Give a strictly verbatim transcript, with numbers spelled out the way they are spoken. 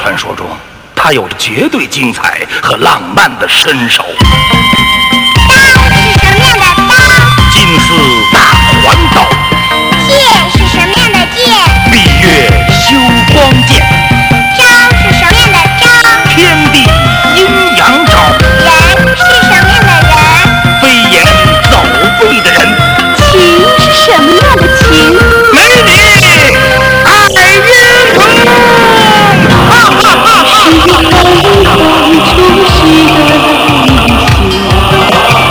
传说中，他有着绝对精彩和浪漫的身手。 当是什么样的当？ 金丝